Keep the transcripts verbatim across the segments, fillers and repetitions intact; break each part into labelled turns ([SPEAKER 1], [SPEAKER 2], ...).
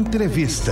[SPEAKER 1] Entrevista.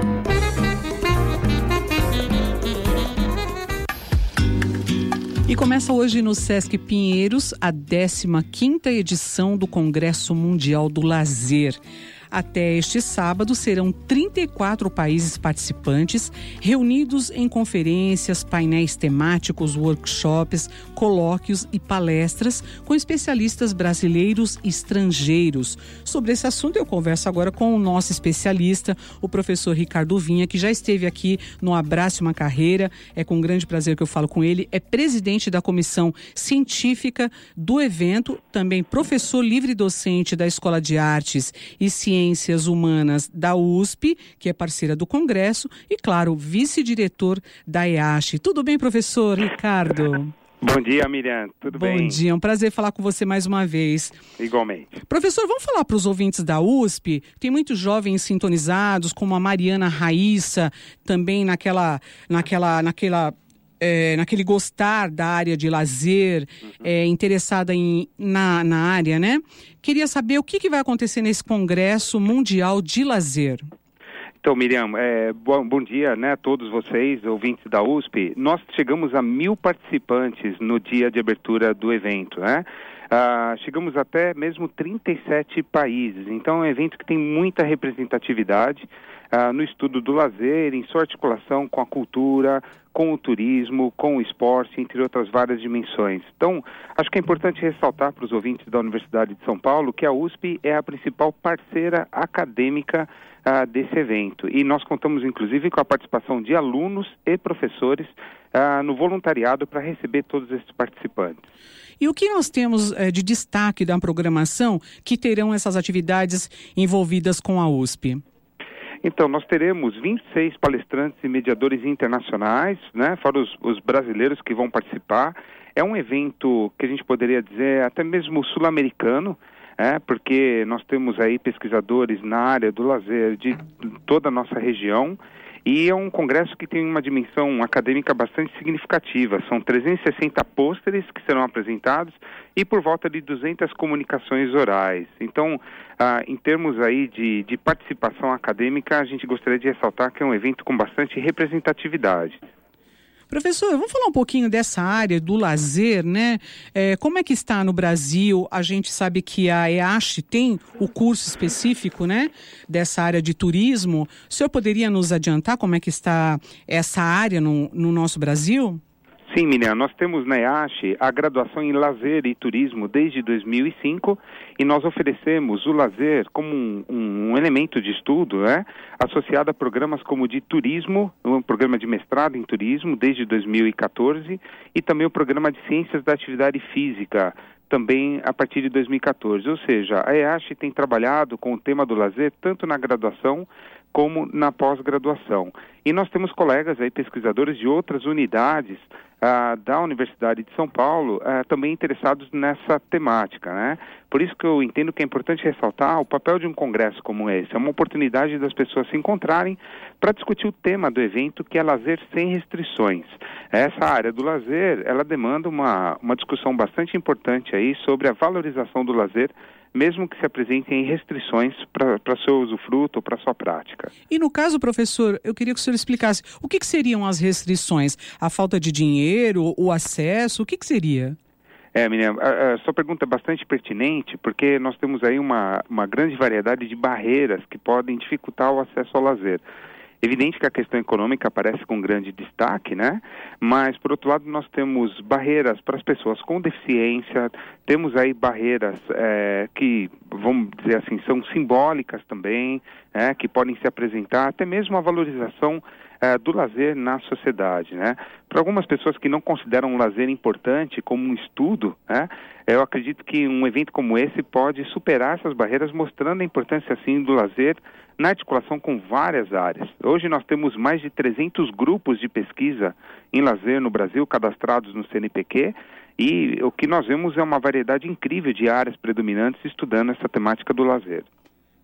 [SPEAKER 2] E começa hoje no Sesc Pinheiros a décima quinta edição do Congresso Mundial do Lazer. Até este sábado serão trinta e quatro países participantes reunidos em conferências, painéis temáticos, workshops, colóquios e palestras com especialistas brasileiros e estrangeiros. Sobre esse assunto eu converso agora com o nosso especialista, o professor Ricardo Vinha, que já esteve aqui no Abrace uma Carreira. É com grande prazer que eu falo com ele. É presidente da comissão científica do evento, também professor livre-docente da Escola de Artes e Ciências Ciências Humanas da U S P, que é parceira do Congresso, e, claro, vice-diretor da E A C H. Tudo bem, professor Ricardo?
[SPEAKER 3] Bom dia, Miriam. Tudo
[SPEAKER 2] Bom
[SPEAKER 3] bem?
[SPEAKER 2] Bom dia, é um prazer falar com você mais uma vez.
[SPEAKER 3] Igualmente.
[SPEAKER 2] Professor, vamos falar para os ouvintes da U S P? Tem muitos jovens sintonizados, como a Mariana Raíssa, também naquela... naquela, naquela É, naquele gostar da área de lazer, uhum. é, interessada em, na, na área, né? Queria saber o que, que vai acontecer nesse Congresso Mundial de Lazer.
[SPEAKER 3] Então, Miriam, é, bom, bom dia, né, a todos vocês, ouvintes da U S P. Nós chegamos a mil participantes no dia de abertura do evento, né? Ah, chegamos até mesmo trinta e sete países. Então, é um evento que tem muita representatividade ah, no estudo do lazer, em sua articulação com a cultura, com o turismo, com o esporte, entre outras várias dimensões. Então, acho que é importante ressaltar para os ouvintes da Universidade de São Paulo que a U S P é a principal parceira acadêmica ah, desse evento. E nós contamos, inclusive, com a participação de alunos e professores ah, no voluntariado para receber todos esses participantes.
[SPEAKER 2] E o que nós temos eh, de destaque da programação que terão essas atividades envolvidas com a U S P?
[SPEAKER 3] Então, nós teremos vinte e seis palestrantes e mediadores internacionais, né, fora os, os brasileiros que vão participar. É um evento que a gente poderia dizer até mesmo sul-americano, é, porque nós temos aí pesquisadores na área do lazer de toda a nossa região. E é um congresso que tem uma dimensão acadêmica bastante significativa. São trezentos e sessenta pôsteres que serão apresentados e por volta de duzentas comunicações orais. Então, ah, em termos aí de, de participação acadêmica, a gente gostaria de ressaltar que é um evento com bastante representatividade.
[SPEAKER 2] Professor, vamos falar um pouquinho dessa área do lazer, né? É, como é que está no Brasil? A gente sabe que a E A C H tem o curso específico, né? Dessa área de turismo. O senhor poderia nos adiantar como é que está essa área no, no nosso Brasil?
[SPEAKER 3] Sim, Miriam, nós temos na E A C H a graduação em lazer e turismo desde dois mil e cinco e nós oferecemos o lazer como um, um, um elemento de estudo, né, associado a programas como de turismo, um programa de mestrado em turismo desde dois mil e quatorze e também o programa de ciências da atividade física também a partir de dois mil e quatorze. Ou seja, a E A C H tem trabalhado com o tema do lazer tanto na graduação como na pós-graduação. E nós temos colegas aí, pesquisadores de outras unidades ah, da Universidade de São Paulo ah, também interessados nessa temática, né? Por isso que eu entendo que é importante ressaltar o papel de um congresso como esse. É uma oportunidade das pessoas se encontrarem para discutir o tema do evento, que é lazer sem restrições. Essa área do lazer, ela demanda uma, uma discussão bastante importante aí sobre a valorização do lazer, mesmo que se apresentem restrições para seu usufruto ou para sua prática.
[SPEAKER 2] E no caso, professor, eu queria que o senhor explicasse o que, que seriam as restrições? A falta de dinheiro, o acesso, o que, que seria?
[SPEAKER 3] É, Miriam, a, a sua pergunta é bastante pertinente, porque nós temos aí uma, uma grande variedade de barreiras que podem dificultar o acesso ao lazer. Evidente que a questão econômica aparece com grande destaque, né? Mas, por outro lado, nós temos barreiras para as pessoas com deficiência, temos aí barreiras é, que, vamos dizer assim, são simbólicas também, é, que podem se apresentar, até mesmo a valorização é, do lazer na sociedade, né? Para algumas pessoas que não consideram o lazer importante como um estudo, né? Eu acredito que um evento como esse pode superar essas barreiras, mostrando a importância, assim, do lazer na articulação com várias áreas. Hoje nós temos mais de trezentos grupos de pesquisa em lazer no Brasil, cadastrados no C N P Q, e o que nós vemos é uma variedade incrível de áreas predominantes estudando essa temática do lazer.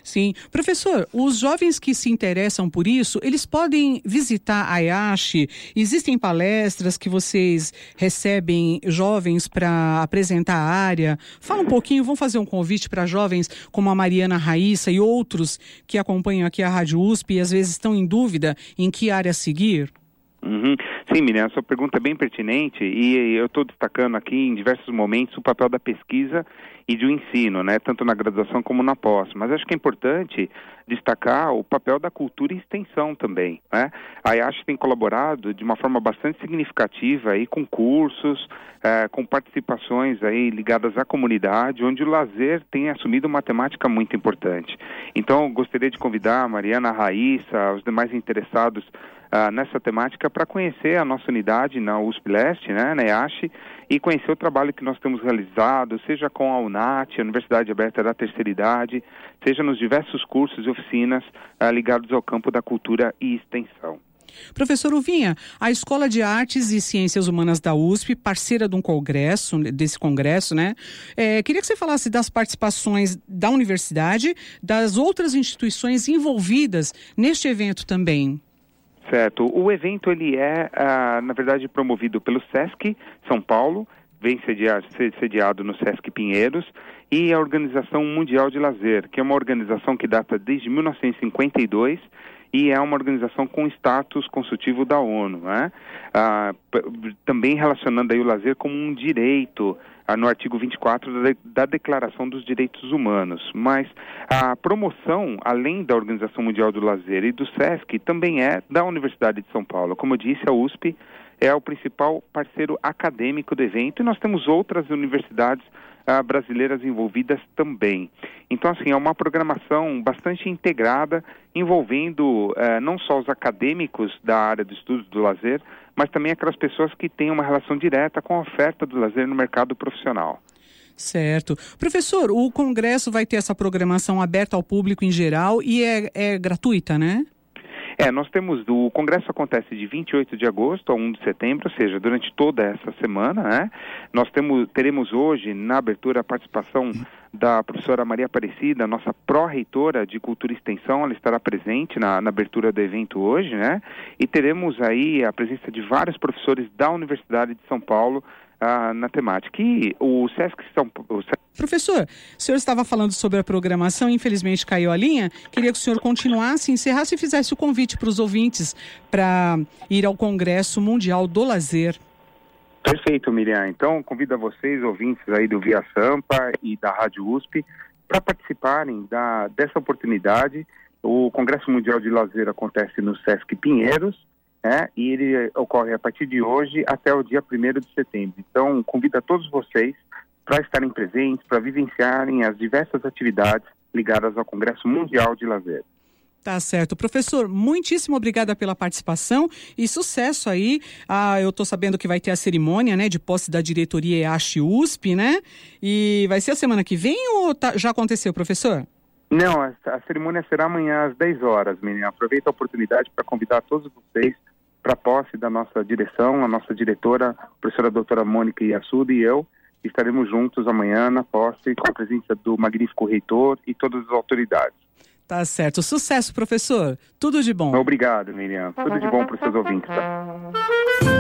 [SPEAKER 2] Sim. Professor, os jovens que se interessam por isso, eles podem visitar a I A S H? Existem palestras que vocês recebem jovens para apresentar a área? Fala um pouquinho, vamos fazer um convite para jovens como a Mariana Raíssa e outros que acompanham aqui a Rádio U S P e às vezes estão em dúvida em que área seguir?
[SPEAKER 3] Uhum. Sim, Miriam, a sua pergunta é bem pertinente e eu estou destacando aqui em diversos momentos o papel da pesquisa e do ensino, né, tanto na graduação como na pós. Mas acho que é importante destacar o papel da cultura e extensão também, né? A I A S H tem colaborado de uma forma bastante significativa aí com cursos, eh, com participações aí ligadas à comunidade, onde o lazer tem assumido uma temática muito importante. Então, eu gostaria de convidar a Mariana, a Raíssa, os demais interessados Uh, nessa temática para conhecer a nossa unidade na U S P Leste, né, na I A S H, e conhecer o trabalho que nós temos realizado, seja com a UNAT, a Universidade Aberta da Terceira Idade, seja nos diversos cursos e oficinas uh, ligados ao campo da cultura e extensão.
[SPEAKER 2] Professor Uvinha, a Escola de Artes e Ciências Humanas da U S P, parceira de um congresso, desse congresso, né? É, queria que você falasse das participações da universidade, das outras instituições envolvidas neste evento também.
[SPEAKER 3] Certo. O evento, ele é, ah, na verdade, promovido pelo SESC São Paulo, vem sediado, sediado no SESC Pinheiros, e a Organização Mundial de Lazer, que é uma organização que data desde mil novecentos e cinquenta e dois e é uma organização com status consultivo da ONU, né? Ah, p- também relacionando aí o lazer como um direito, ah, no artigo vinte e quatro da, de- da Declaração dos Direitos Humanos. Mas a promoção, além da Organização Mundial do Lazer e do SESC, também é da Universidade de São Paulo. Como eu disse, a U S P é o principal parceiro acadêmico do evento e nós temos outras universidades Uh, brasileiras envolvidas também. Então, assim, é uma programação bastante integrada, envolvendo uh, não só os acadêmicos da área do estudo do lazer, mas também aquelas pessoas que têm uma relação direta com a oferta do lazer no mercado profissional.
[SPEAKER 2] Certo. Professor, o congresso vai ter essa programação aberta ao público em geral e é, é gratuita, né?
[SPEAKER 3] É, nós temos, o congresso acontece de vinte e oito de agosto a primeiro de setembro, ou seja, durante toda essa semana, né? Nós temos, teremos hoje, na abertura, a participação da professora Maria Aparecida, nossa pró-reitora de Cultura e Extensão, ela estará presente na, na abertura do evento hoje, né? E teremos aí a presença de vários professores da Universidade de São Paulo, ah, na temática. E o SESC São Paulo...
[SPEAKER 2] Professor, o senhor estava falando sobre a programação, infelizmente caiu a linha. Queria que o senhor continuasse, encerrasse e fizesse o convite para os ouvintes para ir ao Congresso Mundial do Lazer.
[SPEAKER 3] Perfeito, Miriam. Então, convido a vocês, ouvintes aí do Via Sampa e da Rádio U S P, para participarem da, dessa oportunidade. O Congresso Mundial de Lazer acontece no SESC Pinheiros, né, e ele ocorre a partir de hoje até o dia primeiro de setembro. Então, convido a todos vocês para estarem presentes, para vivenciarem as diversas atividades ligadas ao Congresso Mundial de Lazer.
[SPEAKER 2] Tá certo. Professor, muitíssimo obrigada pela participação e sucesso aí. Ah, eu tô sabendo que vai ter a cerimônia, né, de posse da diretoria I A S H U S P, né? E vai ser a semana que vem ou tá, já aconteceu, professor?
[SPEAKER 3] Não, a, a cerimônia será amanhã às dez horas, menina. Aproveito a oportunidade para convidar todos vocês para a posse da nossa direção, a nossa diretora, a professora doutora Mônica Iassuda e eu. Estaremos juntos amanhã na posse com a presença do magnífico reitor e todas as autoridades.
[SPEAKER 2] Tá certo. Sucesso, professor. Tudo de bom.
[SPEAKER 3] Obrigado, Miriam. Tudo de bom para os seus ouvintes. Tá?